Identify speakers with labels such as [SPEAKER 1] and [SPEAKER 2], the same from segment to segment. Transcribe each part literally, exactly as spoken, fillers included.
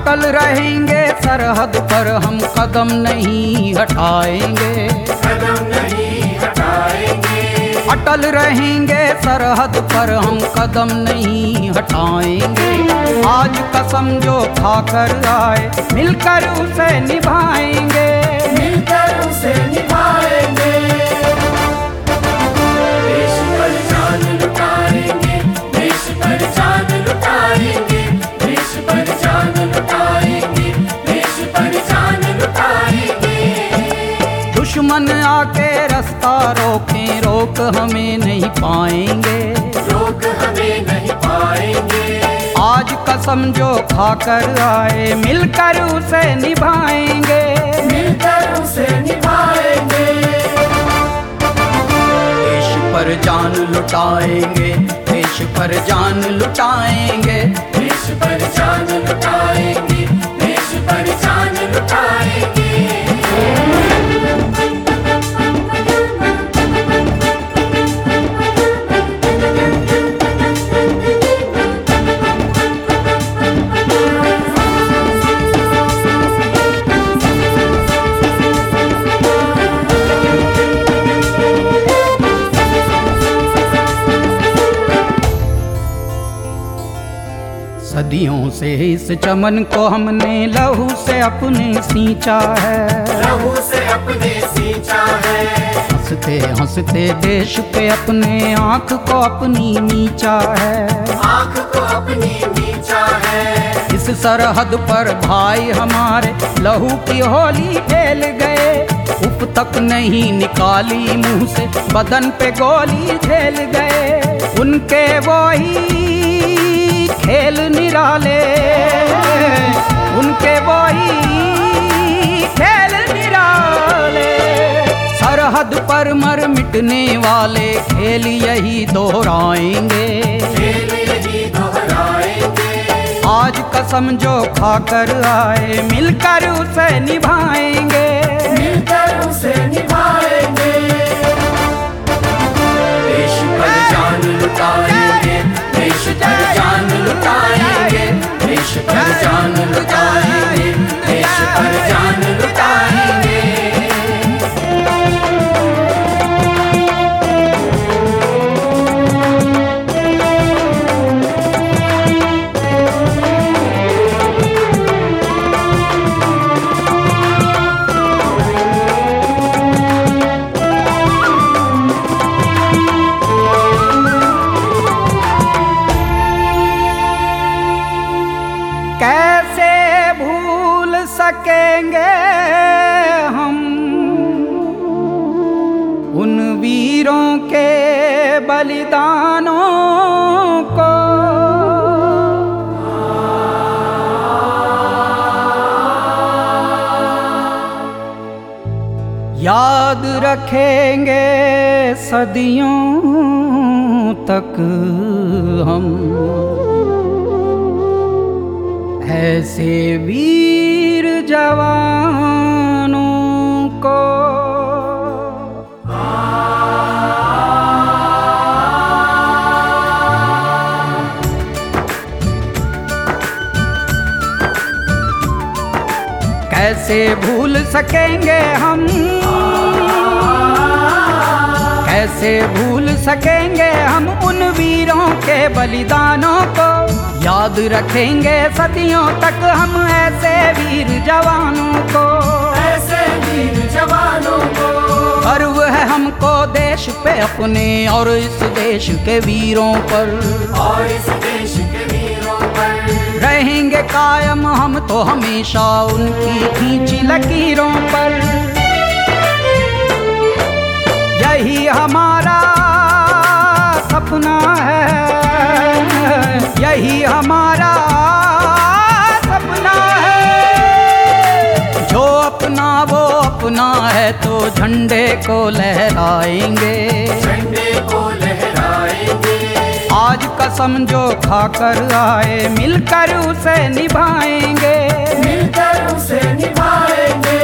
[SPEAKER 1] अटल रहेंगे सरहद पर हम कदम नहीं हटाएंगे,
[SPEAKER 2] कदम नहीं हटाएंगे।
[SPEAKER 1] अटल रहेंगे सरहद पर हम कदम नहीं हटाएंगे। आज कसम जो खाकर आए मिलकर उसे निभाएंगे,
[SPEAKER 2] मिलकर उसे निभाएंगे। देश पर जान लुटाएंगे, देश पर जान लुटाएंगे, देश पर जान लुटाएंगे, देश पर जान लुटाएंगे।
[SPEAKER 1] दुश्मन आके रास्ता रोके रोक हमें नहीं पाएंगे,
[SPEAKER 2] रोक हमें नहीं पाएंगे।
[SPEAKER 1] आज कसम जो खाकर आए मिलकर उसे निभाएंगे,
[SPEAKER 2] मिलकर उसे निभाएंगे।
[SPEAKER 1] देश पर जान लुटाएंगे, देश पर जान लुटाएंगे,
[SPEAKER 2] देश पर जान लुटाएंगे, देश पर जान लुटाएंगे।
[SPEAKER 1] सदियों से इस चमन को हमने लहू से अपने सींचा है,
[SPEAKER 2] लहू से अपने सींचा है।
[SPEAKER 1] हंसते हंसते देश पे अपने आँख को अपनी नीचा है,
[SPEAKER 2] आँख को अपनी नीचा है।
[SPEAKER 1] इस सरहद पर भाई हमारे लहू की होली खेल गए, उप तक नहीं निकाली मुंह से बदन पे गोली झेल गए। उनके वही खेल निराले, उनके वही खेल निराले। सरहद पर मर मिटने वाले खेल यही दोहराएंगे,
[SPEAKER 2] खेल यही दोहराएंगे।
[SPEAKER 1] आज कसम जो खाकर आए मिलकर उसे निभाएंगे,
[SPEAKER 2] मिलकर उसे निभाएंगे। देश पर जान लुटाएंगे, देश पर जान लुटाएंगे, देश पर जान लुटाएंगे, देश पर जान लुटाएंगे।
[SPEAKER 1] कैसे भूल सकेंगे हम उन वीरों के बलिदानों को, याद रखेंगे सदियों तक हम ऐसे वीर जवानों को। कैसे भूल सकेंगे हम, कैसे भूल सकेंगे हम उन वीरों के बलिदानों को। याद रखेंगे सदियों तक हम ऐसे वीर जवानों को,
[SPEAKER 2] ऐसे वीर जवानों को।
[SPEAKER 1] गर्व है हमको देश पे अपने और इस देश के वीरों पर,
[SPEAKER 2] और इस देश के वीरों पर
[SPEAKER 1] रहेंगे कायम हम तो हमेशा उनकी खींची लकीरों पर। यही हमारा सपना है, यही हमारा सपना है। जो अपना वो अपना है तो झंडे को लहराएंगे,
[SPEAKER 2] झंडे को लहराएंगे।
[SPEAKER 1] आज कसम जो खाकर आए मिलकर उसे निभाएंगे,
[SPEAKER 2] मिलकर उसे निभाएंगे।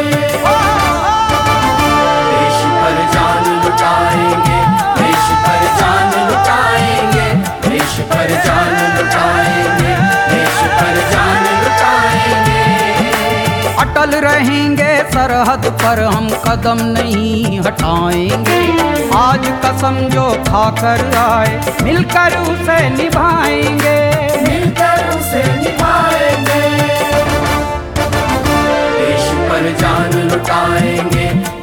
[SPEAKER 2] देश पर जान लुटाएंगे, देश पर जान लुटाएंगे, देश पर जान लुटाएंगे, देश पर जान लुटाएंगे।
[SPEAKER 1] सरहद पर हम कदम नहीं हटाएंगे। आज कसम जो खाकर आए मिलकर उसे निभाएंगे,
[SPEAKER 2] मिलकर उसे निभाएंगे। देश पर जान लुटाएंगे,